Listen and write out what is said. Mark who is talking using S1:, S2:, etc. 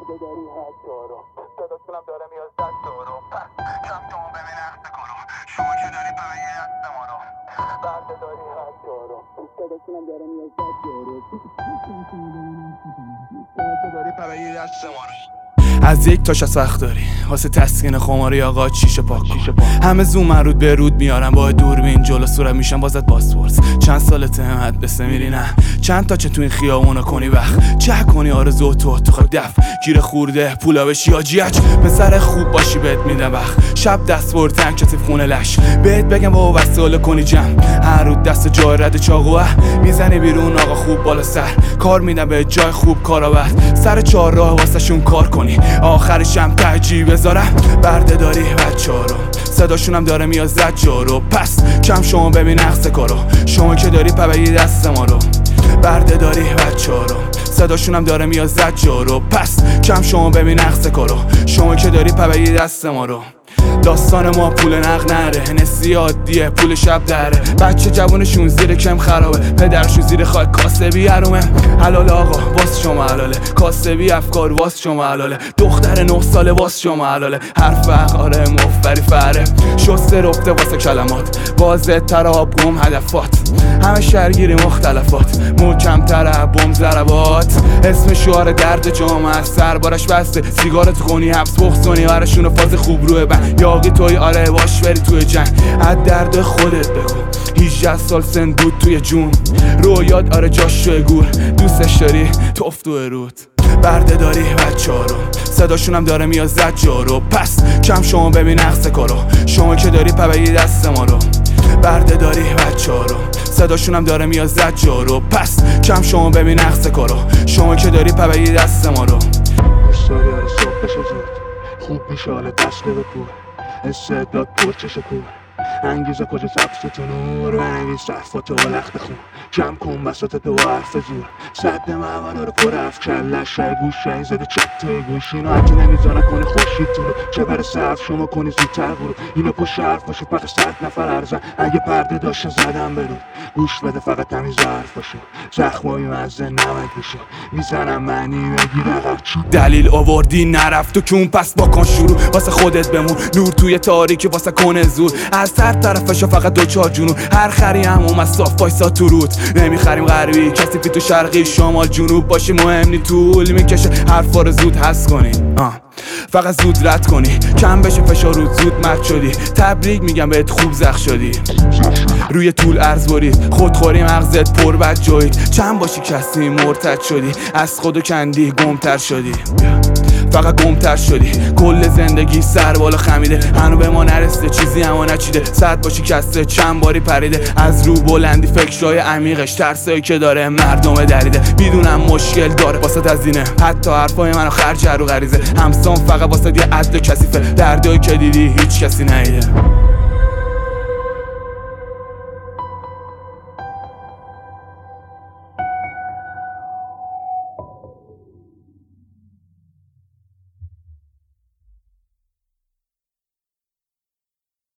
S1: برده داری هزارو صداشونم داره میاد زد دارو کم شما ببین اخت کارو شما که داری پمه دست ما رو برده داری هزارو صداشونم داره میاد زد دارو داری پمه دست ما رو.
S2: از یک تاش از وقت داری واسه تسکین خماری آقا چیشه پاک کن. همه زوم مرود به رود میارن با دوربین جلو صورت میشن بازت باسپورس. چند سالته همت بسه میری نه چند تا چه تو این خیابونا کنی وقت چه کنی آرزو تو خود دف گیر خورده پولا بشی آجیچ پسر خوب باشی بهت میدم وقت شب دست بر تنگ کتف خونه لش بهت بگم با وساله کنی جمع هر رو دست جای رد چاقوه میزنی بیرون آقا خوب بالا سر کار میدم به جای خوب کارآورد سر چهار راه واسه شون کار کنی آخرشم تهجی بذارم برده داری بچارو صداشونم داره میاد زد جارو پس کم شما ببین نقص کارو شما که داری پبهی دست ما رو برده داری بچارو صداشونم داره میاد زد جارو پس کم شما ببین نقص کارو شما که داری پبهی دست ما رو داستان ما پول نق نره نسی عادیه پول شب دره بچه جوانشون زیر کم خرابه پدرشون زیر خاک کاسبی حرومه حلال آقا واس شما حلاله کاسبی افکار واس شما حلاله دختر 9 ساله واس شما حلاله حرف آره مفبری فره شسته رفته واسه کلمات واضح تراب گم هدفات همه شهرگیری مختلفات محکم تره بم ضربات اسم شعار درد جامعه سربارش بسته سیگارت کنی حبس بخصونی برشون فاز خوب روی بند یاقی توی آره باش بری توی جنگ از درد خودت بگو 18 سال سن بود توی جون رویات آره جاش شوی گور دوستش داری توف توی رود برده داری بچارو صداشونم داره میاد زد جارو پس کم شما ببین نقص کارو شما که داری پبهی دست ما رو برده داری بچارو صداشونم داره میاد زد جارو پس کم شما ببین نقص کارو شما که داری پبهی دست ما رو
S3: سالی آره صبح بشه زود خوب میشه حالا دست بده پول استعداد پرچش کور انگیزه کجا سبز تو نور بنویس صفاتو با لخت خون کم کن بساط تو با حرف زور صد معمالا رو پر حرف کلش رای گوشه زده چپ توی گوش اینو حتی نمیزانه کنی خوشید تو رو چه بر صف شما کنی زودتر برو اینو پشت حرف باشه فقط 100 نفر ارزن اگه پرده داشته زدم برو گوش بده فقط تمیز حرف باشه زخمای مزه نمک بشه میزنم معنی بگیر عقب چی
S2: دلیل آوردی نرفت و کون پس بکن شروع واسه خودت بمون نور توی تاریکی واسه کنه زور از هر طرفشا فقط 2-4 جنون هر خری هموم از صاف وایسا تو رود نمیخریم غربی کسی تو شرقی شمال جنوب باشی مهم نی طول میکشه حرفا رو زود حس کنی فقط زود رد کنی کم بشه فشار رود زود مد شدی تبریک میگم بهت خوب زخ شدی روی طول ارز برید خودخوری مغزت پر بد جوید چند باشی کسی مرتد شدی از خودو کندی گمتر شدی فقط گمتر شدی کل زندگی سر بالا خمیده هنو به ما نرسیده چیزی اما نچیده صد باشی کسته چند باری پریده از رو بلندی فکرهای عمیقش ترسایی که داره مردم دریده میدونم مشکل داره واسه تزینه حتی حرفای منو خرج رو غریزه همسان فقط واسه یه عدل کثیفه دردایی که دیدی هیچ کسی ندیده